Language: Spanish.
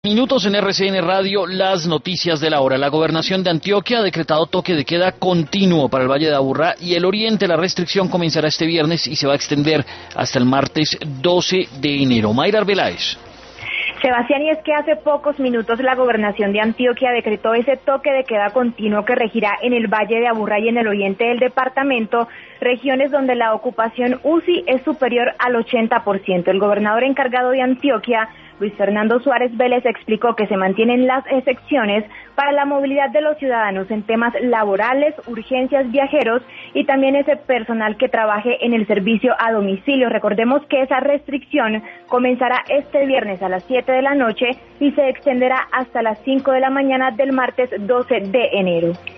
Minutos en RCN Radio, las noticias de la hora. La gobernación de Antioquia ha decretado toque de queda continuo para el Valle de Aburrá y el oriente. La restricción comenzará este viernes y se va a extender hasta el martes 12 de enero. Mayra Arbeláez. Sebastián, y es que hace pocos minutos la gobernación de Antioquia decretó ese toque de queda continuo que regirá en el Valle de Aburrá y en el oriente del departamento, regiones donde la ocupación UCI es superior al 80%. El gobernador encargado de Antioquia, Luis Fernando Suárez Vélez, explicó que se mantienen las excepciones para la movilidad de los ciudadanos en temas laborales, urgencias, viajeros y también ese personal que trabaje en el servicio a domicilio. Recordemos que esa restricción comenzará este viernes a las 7 de la noche y se extenderá hasta las 5 de la mañana del martes 12 de enero.